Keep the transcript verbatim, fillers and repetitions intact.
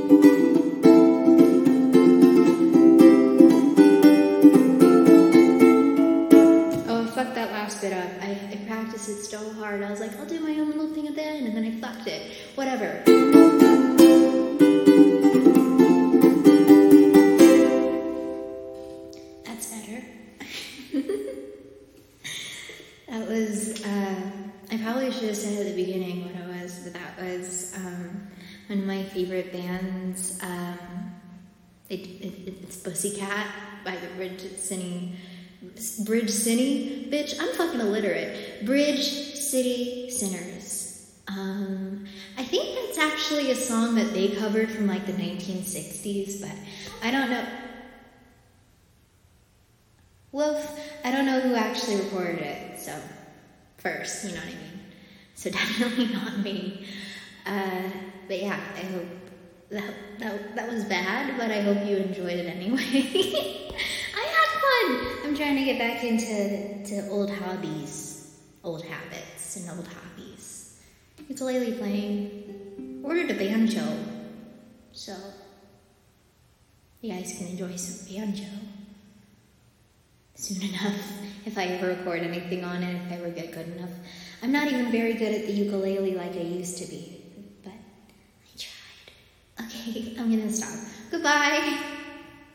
Oh, I fucked that last bit up. I, I practiced it so hard. I was like, I'll do my own little thing at the end, and then I fucked it. Whatever. That's better. That was, uh, I probably should have said at the beginning what it was, but that was um, one of my favorite bands. Um, it, it, it's Pussycat by the Bridge City, Bridge City, bitch, I'm fucking illiterate. Bridge City Sinners. Um, I think that's actually a song that they covered from like the nineteen sixties, but I don't know. Woof, I don't know who actually recorded it, so first, you know what I mean? So definitely not me. Uh, but yeah, I hope that, that, that was bad, but I hope you enjoyed it anyway. I had fun! I'm trying to get back into to old hobbies, old habits, and old hobbies. Ukulele playing. Ordered a banjo, so you guys can enjoy some banjo soon enough, if I ever record anything on it, if I ever get good enough. I'm not even very good at the ukulele like I used to be, but I tried. Okay, I'm gonna stop. Goodbye!